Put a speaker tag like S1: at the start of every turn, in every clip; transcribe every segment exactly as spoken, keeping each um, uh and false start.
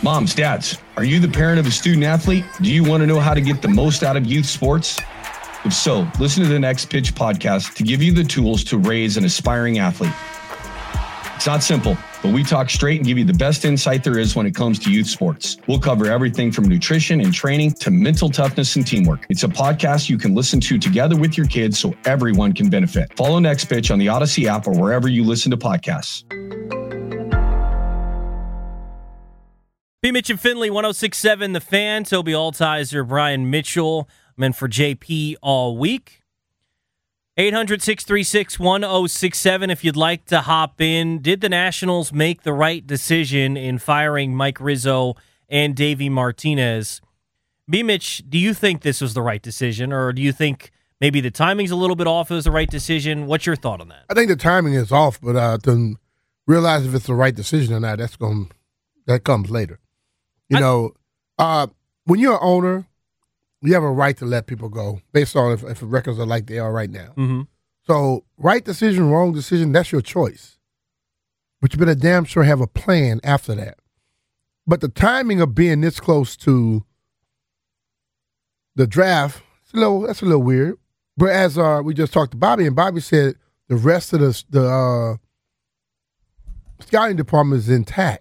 S1: Moms, dads, are you the parent of a student athlete? Do you want to know how to get the most out of youth sports? If so, listen to the Next Pitch podcast to give you the tools to raise an aspiring athlete. It's not simple, but we talk straight and give you the best insight there is when it comes to youth sports. We'll cover everything from nutrition and training to mental toughness and teamwork. It's a podcast you can listen to together with your kids so everyone can benefit. Follow Next Pitch on the Odyssey app or wherever you listen to podcasts.
S2: B. Mitch and Finley, one oh six point seven The Fan. Toby Altizer, Brian Mitchell. I'm in for J P all week. eight hundred, six three six, one oh six seven if you'd like to hop in. Did the Nationals make the right decision in firing Mike Rizzo and Davey Martinez? B. Mitch, do you think this was the right decision, or do you think maybe the timing's a little bit off, it was the right decision? What's your thought on that?
S3: I think the timing is off, but uh, to realize if it's the right decision or not, that's going that comes later. You I, know, uh, when you're an owner, you have a right to let people go based on if, if the records are like they are right now.
S2: Mm-hmm.
S3: So, right decision, wrong decision, that's your choice. But you better damn sure have a plan after that. But the timing of being this close to the draft, it's a little, that's a little weird. But as uh, we just talked to Bobby, and Bobby said the rest of the, the uh, scouting department is intact.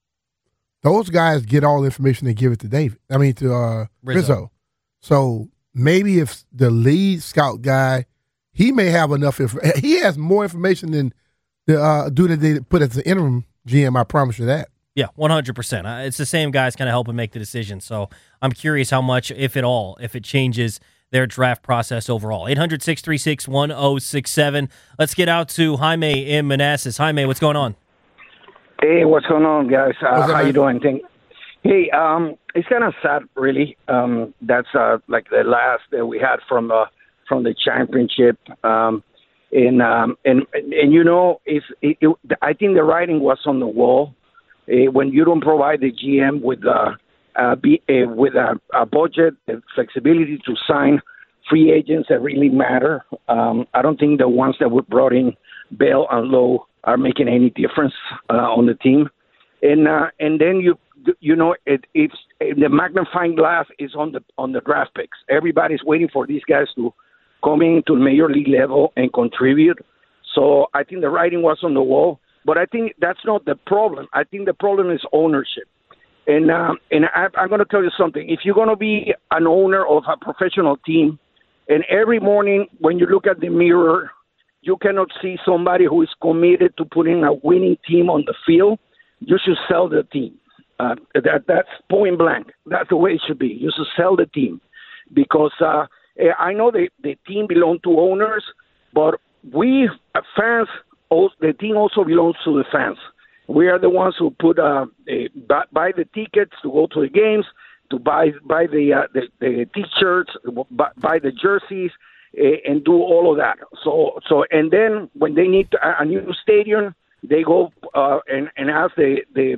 S3: Those guys get all the information and give it to David. I mean, to uh, Rizzo. Rizzo. So maybe if the lead scout guy, he may have enough information. He has more information than the uh, dude that they put as the interim G M. I promise you that.
S2: Yeah, one hundred percent. It's the same guys kind of helping make the decision. So I'm curious how much, if at all, if it changes their draft process overall. eight hundred, six three six, one oh six seven. Let's get out to Jaime in Manassas. Jaime, what's going on?
S4: Hey, what's going on, guys? Uh, how
S3: man?
S4: you doing? Thank- hey, um, it's kind of sad, really. Um, that's uh, like the last that we had from uh, from the championship, um, and um, and and you know, if it, it, I think the writing was on the wall uh, when you don't provide the G M with uh, uh, be, uh, with a, a budget, the flexibility to sign free agents that really matter. Um, I don't think the ones that were brought in, Bell and Lowe, are making any difference uh, on the team, and uh, and then you you know it, it's the magnifying glass is on the on the draft picks. Everybody's waiting for these guys to come into major league level and contribute. So I think the writing was on the wall, but I think that's not the problem. I think the problem is ownership, and um, and I, I'm going to tell you something. If you're going to be an owner of a professional team, and every morning when you look at the mirror, you cannot see somebody who is committed to putting a winning team on the field, you should sell the team. Uh, that That's point blank. That's the way it should be. You should sell the team. Because uh, I know the, the team belongs to owners, but we uh, fans, the team also belongs to the fans. We are the ones who put uh, uh, buy the tickets to go to the games, to buy buy the uh, the, the T-shirts, buy, buy the jerseys, and do all of that. So, so, and then when they need a new stadium, they go uh, and and ask the the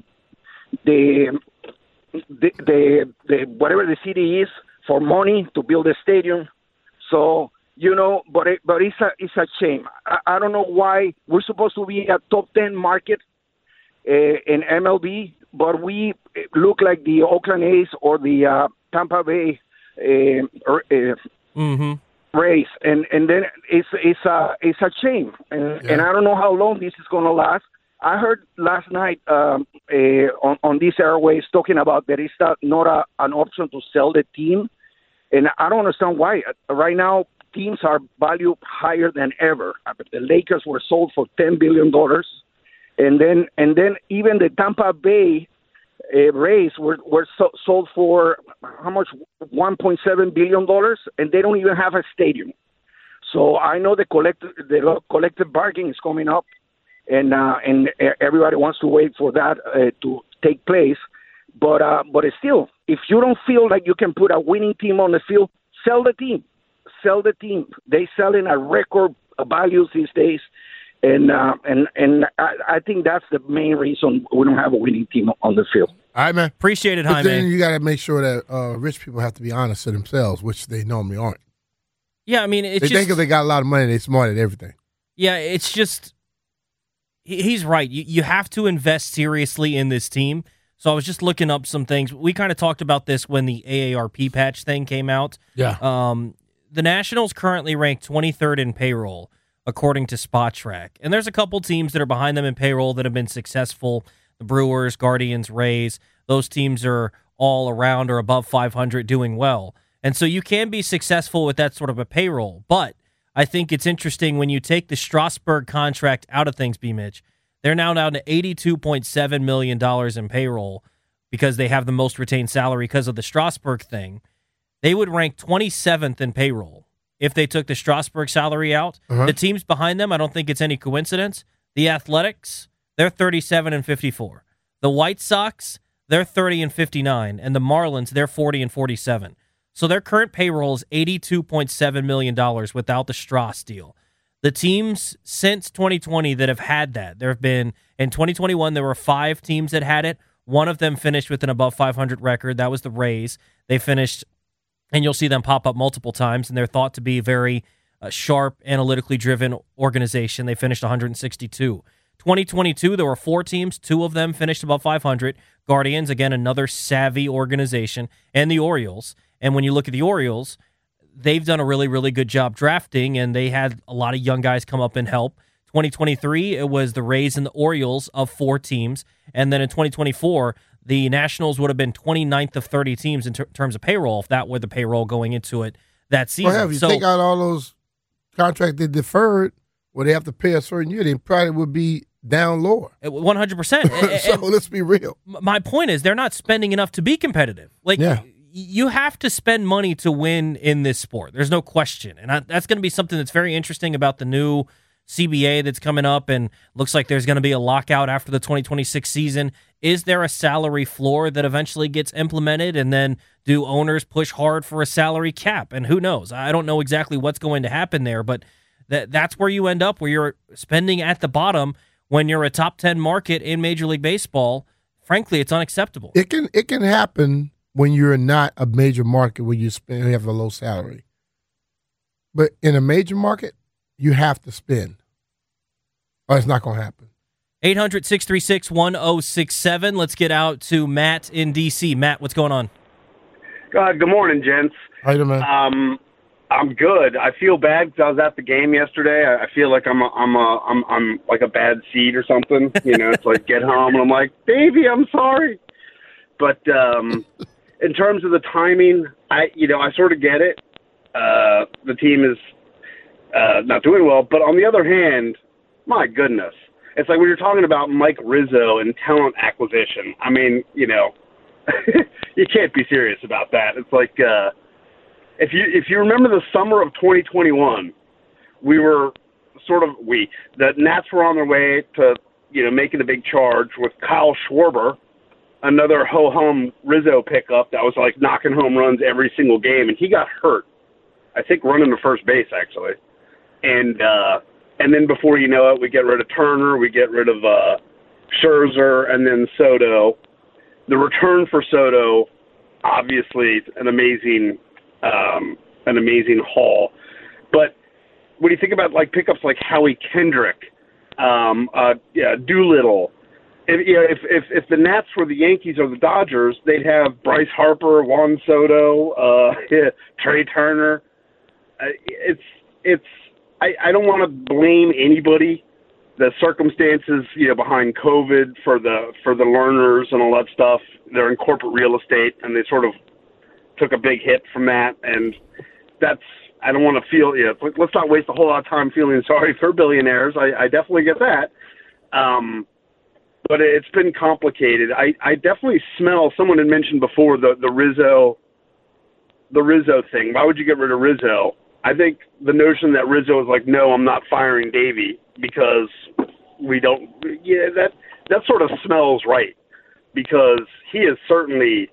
S4: the the, the, the whatever the city is for money to build a stadium. So you know, but it, but it's a it's a shame. I, I don't know why we're supposed to be a top ten market uh, in M L B, but we look like the Oakland A's or the uh, Tampa Bay. Uh, or, uh,
S2: mm-hmm.
S4: race, and and then it's it's a it's a shame, and, yeah. and I don't know how long this is going to last. I heard last night um, uh, on on these airways talking about that it's not, not a, an option to sell the team, and I don't understand why. Right now, teams are valued higher than ever. The Lakers were sold for ten billion dollars, and then and then even the Tampa Bay uh, Rays were were so, sold for how much? one point seven billion dollars, and they don't even have a stadium. So I know the collective the collective bargaining is coming up, and uh, and everybody wants to wait for that uh, to take place. But uh, but still, if you don't feel like you can put a winning team on the field, sell the team. Sell the team. They sell in a record values these days, and uh, and and I, I think that's the main reason we don't have a winning team on the field.
S3: All right, man.
S2: Appreciate it,
S3: Jaime.
S2: Jaime.
S3: Then you got to make sure that uh, rich people have to be honest to themselves, which they normally aren't.
S2: Yeah, I mean, it's
S3: they
S2: just,
S3: think if they got a lot of money, they're smart at everything.
S2: Yeah, it's just he, he's right. You you have to invest seriously in this team So I was just looking up some things. We kind of talked about this when the A A R P patch thing came out.
S3: Yeah.
S2: Um, the Nationals currently rank twenty-third in payroll, according to SpotTrack. And there's a couple teams that are behind them in payroll that have been successful. The Brewers, Guardians, Rays. Those teams are all around or above five hundred doing well. And so you can be successful with that sort of a payroll. But I think it's interesting when you take the Strasburg contract out of things, B-Mitch. They're now down to eighty-two point seven million dollars in payroll because they have the most retained salary because of the Strasburg thing. They would rank twenty-seventh in payroll if they took the Strasburg salary out.
S3: Uh-huh.
S2: The teams behind them, I don't think it's any coincidence. The Athletics, they're thirty-seven and fifty-four. The White Sox, they're thirty and fifty-nine. And the Marlins, they're forty and forty-seven. So their current payroll is eighty-two point seven million dollars without the Strauss deal. The teams since twenty twenty that have had that, there have been, in twenty twenty-one, there were five teams that had it. One of them finished with an above five hundred record. That was the Rays. They finished, and you'll see them pop up multiple times, and they're thought to be a very uh, sharp, analytically driven organization. They finished one hundred sixty-two. twenty twenty-two, there were four teams. Two of them finished above five hundred. Guardians, again, another savvy organization, and the Orioles. And when you look at the Orioles, they've done a really, really good job drafting, and they had a lot of young guys come up and help. twenty twenty-three, it was the Rays and the Orioles of four teams. And then in twenty twenty-four, the Nationals would have been twenty-ninth of thirty teams in ter- terms of payroll, if that were the payroll going into it that season.
S3: Well, if you
S2: so,
S3: take out all those contracts they deferred, where they have to pay a certain year, they probably would be down lower.
S2: one hundred percent.
S3: So
S2: and
S3: let's be real.
S2: my point is they're not spending enough to be competitive. Like,
S3: Yeah.
S2: you have to spend money to win in this sport. There's no question. And I, that's going to be something that's very interesting about the new C B A that's coming up, and looks like there's going to be a lockout after the twenty twenty-six season. Is there a salary floor that eventually gets implemented, and then do owners push hard for a salary cap? And who knows? I don't know exactly what's going to happen there, but that that's where you end up, where you're spending at the bottom when you're a top ten market in Major League Baseball. Frankly, it's unacceptable.
S3: It can it can happen when you're not a major market where you spend you have a low salary. But in a major market, you have to spend. Or it's not going to happen.
S2: eight hundred, six three six, one oh six seven. Let's get out to Matt in D C. Matt, what's going on?
S5: Uh, good morning, gents.
S3: How you doing, man?
S5: Um, I'm good. I feel bad because I was at the game yesterday. I, I feel like I'm a, I'm a, I'm I'm like a bad seed or something. You know, it's like get home and I'm like, baby, I'm sorry. But um, in terms of the timing, I you know I sort of get it. Uh, the team is uh, not doing well, but on the other hand, my goodness, it's like when you're talking about Mike Rizzo and talent acquisition. I mean, you know, you can't be serious about that. It's like. Uh, If you if you remember the summer of twenty twenty-one, we were sort of we the Nats were on their way to you know making a big charge with Kyle Schwarber, another ho hum Rizzo pickup that was like knocking home runs every single game, and he got hurt. I think running to first base actually, and uh, and then before you know it, we get rid of Turner, we get rid of uh, Scherzer, and then Soto. The return for Soto, obviously, an amazing. Um, an amazing haul. But when you think about like pickups like Howie Kendrick, um, uh, yeah, Doolittle, if, you know, if, if, if the Nats were the Yankees or the Dodgers, they'd have Bryce Harper, Juan Soto, uh, yeah, Trey Turner. Uh, it's, it's, I, I don't want to blame anybody. The circumstances, you know, behind COVID for the, for the learners and all that stuff, they're in corporate real estate and they sort of took a big hit from that, and that's, I don't want to feel, you know, let's not waste a whole lot of time feeling sorry for billionaires. I, I definitely get that. Um, but it's been complicated. I, I definitely smell, someone had mentioned before, the, the Rizzo, the Rizzo thing. Why would you get rid of Rizzo? I think the notion that Rizzo is like, no, I'm not firing Davey because we don't, yeah, that, that sort of smells right, because he is certainly,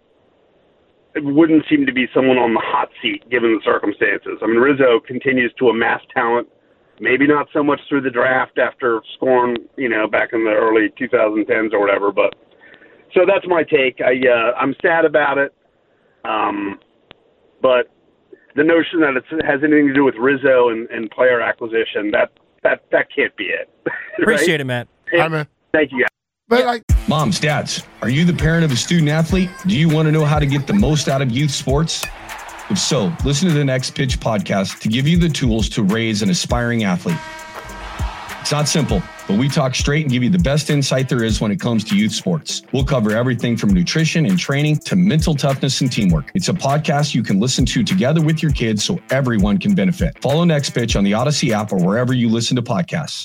S5: it wouldn't seem to be someone on the hot seat given the circumstances. I mean, Rizzo continues to amass talent, maybe not so much through the draft after scoring, you know, back in the early twenty tens or whatever. But so that's my take. I, uh, I'm sad about it. Um, but the notion that it has anything to do with Rizzo and, and player acquisition, that, that, that can't be it.
S2: Appreciate
S5: right?
S2: it, Matt.
S3: Hi, man.
S5: Thank you, guys.
S3: But
S2: Yeah.
S3: like,
S1: Moms, dads, are you the parent of a student athlete? Do you want to know how to get the most out of youth sports? If so, listen to the Next Pitch podcast to give you the tools to raise an aspiring athlete. It's not simple, but we talk straight and give you the best insight there is when it comes to youth sports. We'll cover everything from nutrition and training to mental toughness and teamwork. It's a podcast you can listen to together with your kids so everyone can benefit. Follow Next Pitch on the Odyssey app or wherever you listen to podcasts.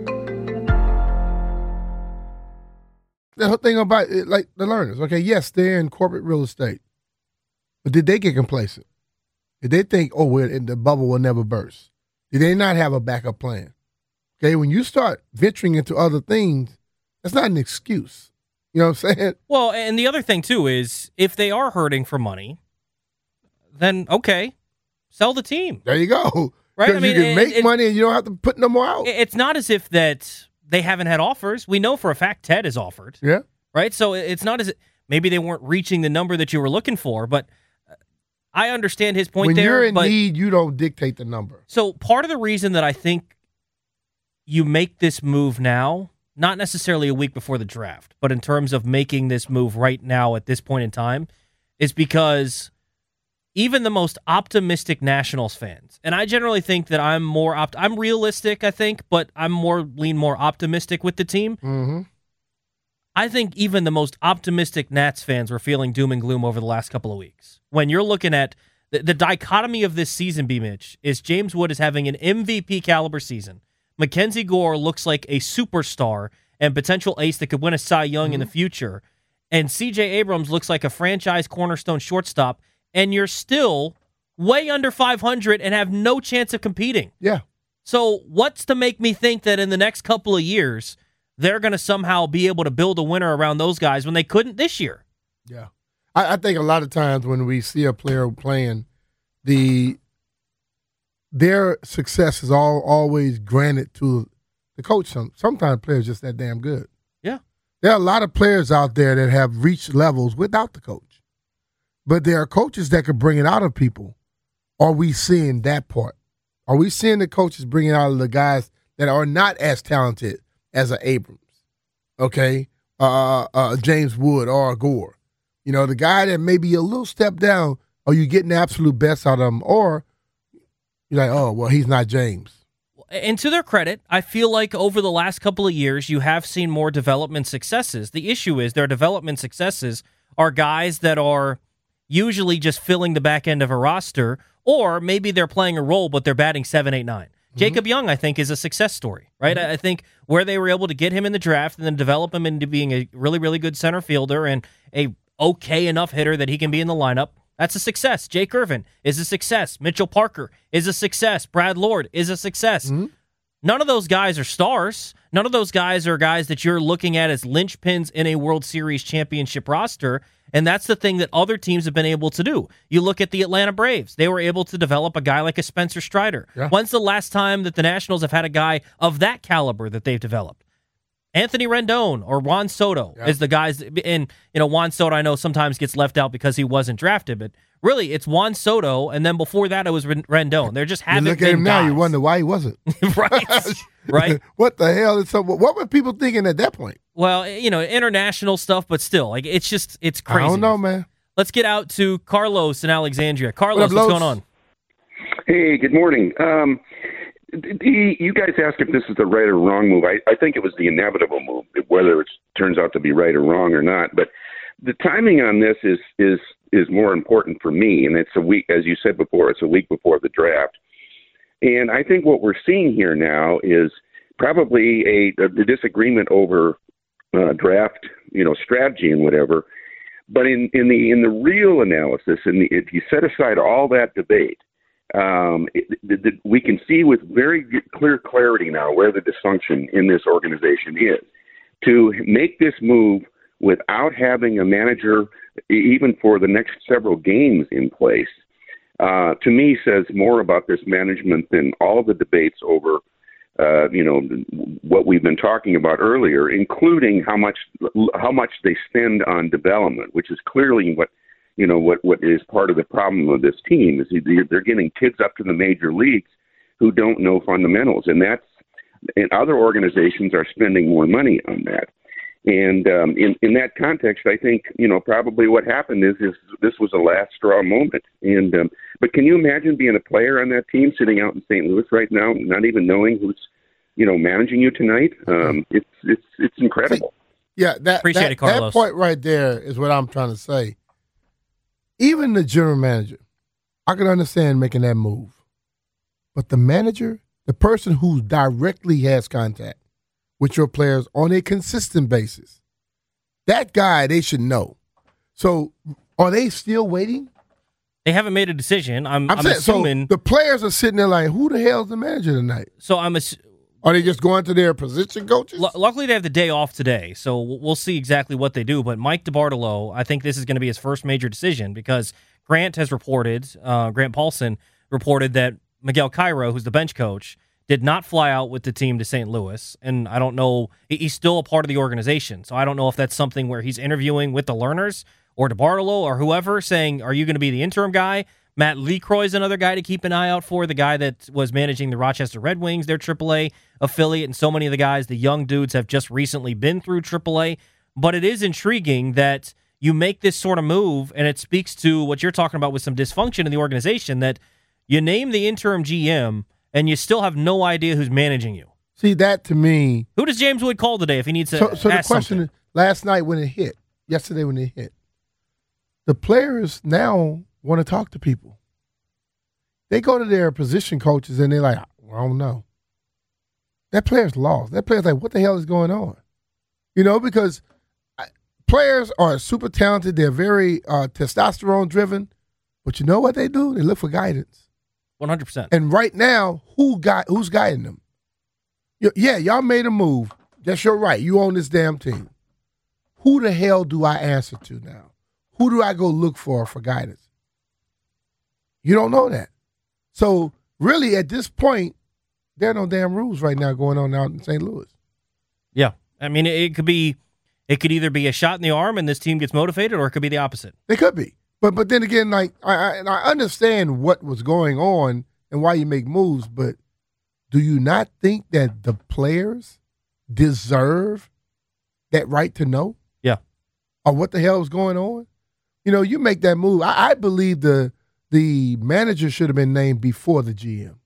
S3: the whole thing about it, like the learners, okay, yes, they're in corporate real estate, but did they get complacent? Did they think, oh, we're in the bubble will never burst? Did they not have a backup plan? Okay, when you start venturing into other things, that's not an excuse. You know what I'm saying?
S2: Well, and the other thing, too, is if they are hurting for money, then, okay, sell the team.
S3: There you go.
S2: Right?
S3: Because
S2: I mean,
S3: you can
S2: it-
S3: make
S2: it-
S3: money and you don't have to put no more out.
S2: It's not as if that they haven't had offers. We know for a fact Ted is offered.
S3: Yeah.
S2: Right? So it's not as if maybe they weren't reaching the number that you were looking for, but I understand his point
S3: When
S2: there.
S3: you're in
S2: but
S3: need, you don't dictate the number.
S2: So part of the reason that I think you make this move now, not necessarily a week before the draft, but in terms of making this move right now at this point in time, is because even the most optimistic Nationals fans, and I generally think that I'm more opt- I'm realistic, I think, but I'm more lean more optimistic with the team.
S3: Mm-hmm.
S2: I think even the most optimistic Nats fans were feeling doom and gloom over the last couple of weeks. When you're looking at the, the dichotomy of this season, B. Mitch, is James Wood is having an M V P caliber season. Mackenzie Gore looks like a superstar and potential ace that could win a Cy Young mm-hmm. in the future. And C J Abrams looks like a franchise cornerstone shortstop. And you're still way under five hundred and have no chance of competing.
S3: Yeah.
S2: So what's to make me think that in the next couple of years, they're going to somehow be able to build a winner around those guys when they couldn't this year?
S3: Yeah. I, I think a lot of times when we see a player playing, the their success is all always granted to the coach. Some, sometimes players just that damn good.
S2: Yeah.
S3: There are a lot of players out there that have reached levels without the coach. But there are coaches that could bring it out of people. Are we seeing that part? Are we seeing the coaches bring it out of the guys that are not as talented as a Abrams, okay, uh, uh, James Wood or a Gore? You know, the guy that may be a little step down, are you getting the absolute best out of him? Or you're like, oh, well, he's not James.
S2: And to their credit, I feel like over the last couple of years, you have seen more development successes. The issue is their development successes are guys that are usually just filling the back end of a roster, or maybe they're playing a role, but they're batting seven, eight, nine. Mm-hmm. Jacob Young, I think, is a success story, right? Mm-hmm. I think where they were able to get him in the draft and then develop him into being a really, really good center fielder and a okay enough hitter that he can be in the lineup, that's a success. Jake Irvin is a success. Mitchell Parker is a success. Brad Lord is a success. Mm-hmm. None of those guys are stars. None of those guys are guys that you're looking at as linchpins in a World Series championship roster, and that's the thing that other teams have been able to do. You look at the Atlanta Braves. They were able to develop a guy like a Spencer Strider. Yeah. When's the last time that the Nationals have had a guy of that caliber that they've developed? Anthony Rendon or Juan Soto yeah. is the guys, and you know Juan Soto I know sometimes gets left out because he wasn't drafted, but really it's Juan Soto, and then before that it was Rendon. They're just haven't
S3: you look
S2: been
S3: at him
S2: guys.
S3: now, you wonder why he wasn't.
S2: right, right.
S3: What the hell is up? What were people thinking at that point?
S2: Well, you know, international stuff, but still, like it's just it's crazy.
S3: I don't know, man.
S2: Let's get out to Carlos in Alexandria. Carlos,
S3: what up,
S2: what's going on?
S5: Hey, good morning. Um, the, you guys asked if this is the right or wrong move. I, I think it was the inevitable move, whether it turns out to be right or wrong or not. But the timing on this is is is more important for me, and it's a week, as you said before, it's a week before the draft. And I think what we're seeing here now is probably a, a disagreement over uh, draft, you know, strategy and whatever. But in, in the in the real analysis, and if you set aside all that debate, um, it, it, it, we can see with very clear clarity now where the dysfunction in this organization is. To make this move without having a manager, even for the next several games in place, uh, to me says more about this management than all the debates over, uh, you know, what we've been talking about earlier, including how much how much they spend on development, which is clearly what, you know, what, what is part of the problem of this team is they're getting kids up to the major leagues who don't know fundamentals, and that's and other organizations are spending more money on that.
S6: And um, in, in that context, I think, you know, probably what happened is, is this was a last straw moment. And um, but can you imagine being a player on that team sitting out in Saint Louis right now, not even knowing who's, you know, managing you tonight? Um, it's it's it's incredible.
S3: Yeah, that,
S2: Appreciate
S3: that,
S2: it, Carlos.
S3: that point right there is what I'm trying to say. Even the general manager, I can understand making that move. But the manager, the person who directly has contact with your players on a consistent basis, that guy they should know. So are they still waiting?
S2: They haven't made a decision. I'm,
S3: I'm,
S2: I'm
S3: saying,
S2: assuming.
S3: So the players are sitting there like, who the hell is the manager tonight?
S2: So I'm assuming.
S3: Are they just going to their position coaches?
S2: L- luckily, they have the day off today, so we'll see exactly what they do. But Mike DeBartolo, I think this is going to be his first major decision because Grant has reported, uh, Grant Paulson reported that Miguel Cairo, who's the bench coach, did not fly out with the team to Saint Louis. And I don't know, he's still a part of the organization. So I don't know if that's something where he's interviewing with the learners or DeBartolo or whoever saying, are you going to be the interim guy? Matt LeCroy is another guy to keep an eye out for, the guy that was managing the Rochester Red Wings, their triple A affiliate, and so many of the guys, the young dudes, have just recently been through triple A. But it is intriguing that you make this sort of move, and it speaks to what you're talking about with some dysfunction in the organization, that you name the interim G M, and you still have no idea who's managing you.
S3: See, that to me...
S2: Who does James Wood call today if he needs to
S3: So, so the
S2: ask
S3: question
S2: something?
S3: is, last night when it hit, yesterday when it hit, the players now want to talk to people. They go to their position coaches and they're like, I don't know. That player's lost. That player's like, what the hell is going on? You know, because players are super talented. They're very uh, testosterone driven. But you know what they do? They look for guidance.
S2: one hundred percent.
S3: And right now, who got who's guiding them? You, yeah, y'all made a move. That's your right. You own this damn team. Who the hell do I answer to now? Who do I go look for for guidance? You don't know that. So really, at this point, there are no damn rules right now going on out in Saint Louis.
S2: Yeah. I mean, it, it could be, it could either be a shot in the arm and this team gets motivated, or it could be the opposite.
S3: It could be. But but then again, like I, I, and I understand what was going on and why you make moves, but do you not think that the players deserve that right to know?
S2: Yeah.
S3: Or what the hell is going on? You know, you make that move. I, I believe the the manager should have been named before the G M.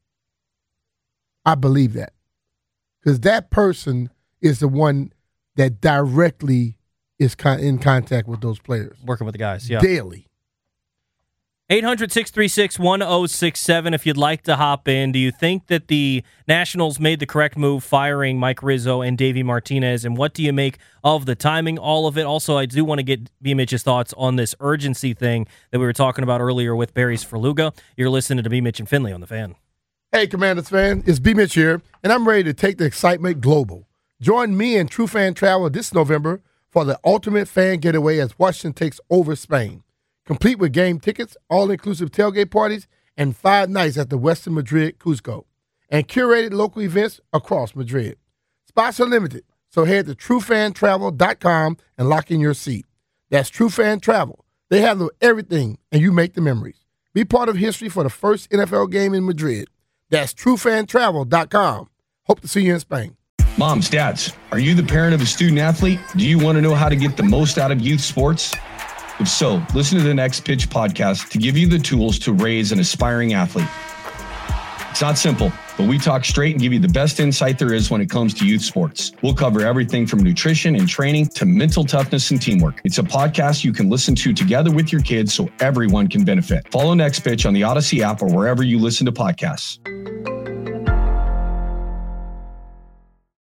S3: I believe that. Because that person is the one that directly is con- in contact with those players.
S2: Working with the guys, yeah.
S3: Daily.
S2: eight hundred, six three six, one oh six seven if you'd like to hop in. Do you think that the Nationals made the correct move firing Mike Rizzo and Davey Martinez, and what do you make of the timing, all of it? Also, I do want to get B. Mitch's thoughts on this urgency thing that we were talking about earlier with Barry's Ferluga. You're listening to B. Mitch and Finley on The Fan.
S3: Hey, Commanders fan, it's B. Mitch here, and I'm ready to take the excitement global. Join me and True Fan Travel this November for the ultimate fan getaway as Washington takes over Spain. Complete with game tickets, all-inclusive tailgate parties, and five nights at the Western Madrid Cusco, and curated local events across Madrid. Spots are limited, so head to true fan travel dot com and lock in your seat. That's TrueFan Travel. They handle everything, and you make the memories. Be part of history for the first N F L game in Madrid. That's true fan travel dot com. Hope to see you in Spain.
S1: Moms, dads, are you the parent of a student athlete? Do you want to know how to get the most out of youth sports? If so, listen to the Next Pitch podcast to give you the tools to raise an aspiring athlete. It's not simple, but we talk straight and give you the best insight there is when it comes to youth sports. We'll cover everything from nutrition and training to mental toughness and teamwork. It's a podcast you can listen to together with your kids so everyone can benefit. Follow Next Pitch on the Odyssey app or wherever you listen to podcasts.